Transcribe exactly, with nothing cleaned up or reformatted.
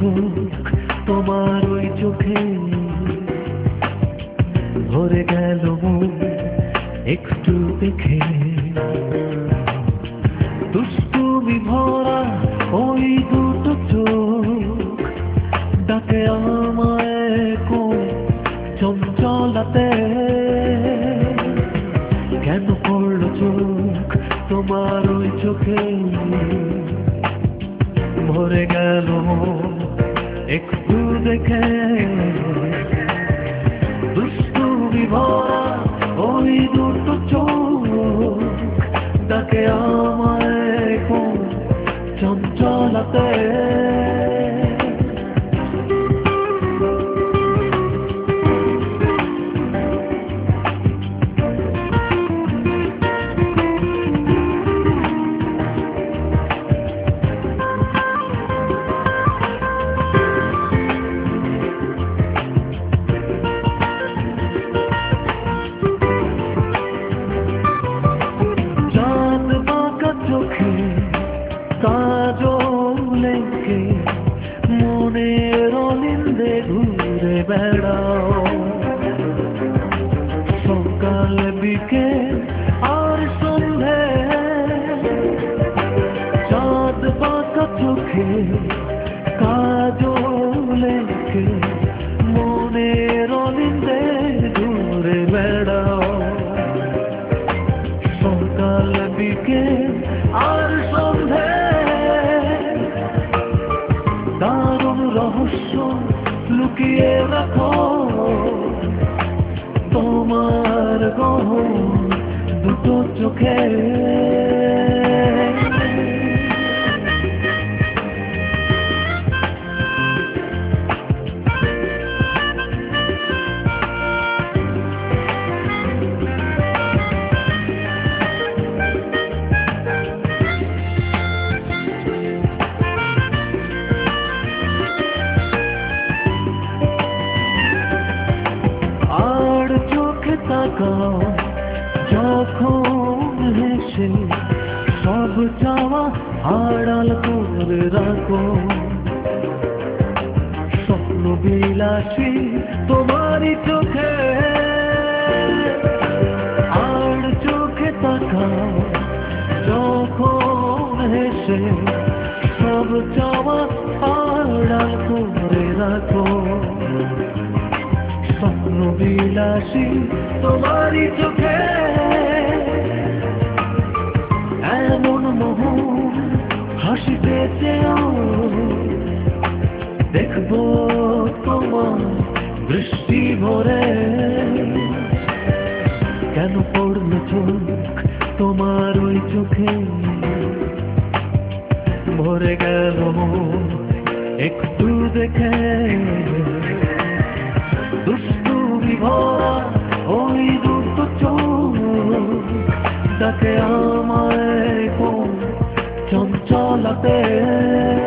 চোখ তোমার ওই চোখে ভরে গেল মন একটু দেখে। দুষ্টুমি ভরা ওই দুটো চোখ ডাকে আমায় কোন চঞ্চলাতে। কেন পড়লো চোখ তোমার ওই চোখে ভরে গেল একটু দেখে। দুষ্টুমি ভরা ওই দুটো চোখ ডাকে আমায় কোন চঞ্চলাতে। কাজলেকে মনের অলিন্দে ঘুরে বেড়াও। সকাল বিকেল আর সন্ধে চাঁদ বাঁকা চোখে কাজলেকে মনের অলিন্দে ঘুরে বেড়াও। সকাল বিকেল আর সন্ধে দারুণ রহস্য লুকিয়ে রাখো তোমার গহন দুটো চোখে। আর চোখে তাকাও যখন হেসে সব চাওয়া আড়াল করে রাখো। স্বপ্ন বিলাসী তোমারই চোখে। আর চোখে তাকাও যখন হেসে সব চাওয়া আড়াল করে রাখো। স্বপ্ন বিলাসী তোমারই চোখে। এমন মোহন হাসিতে চেয়েও দেখবো তোমার দৃষ্টি ভরে। কেন পড়লো চোখ তোমার ওই চোখে ভরে গেল একটু দেখে। দুষ্টুমি ভরা ওই দুটো চোখ ডাকে আমায় কোন চঞ্চলাতে।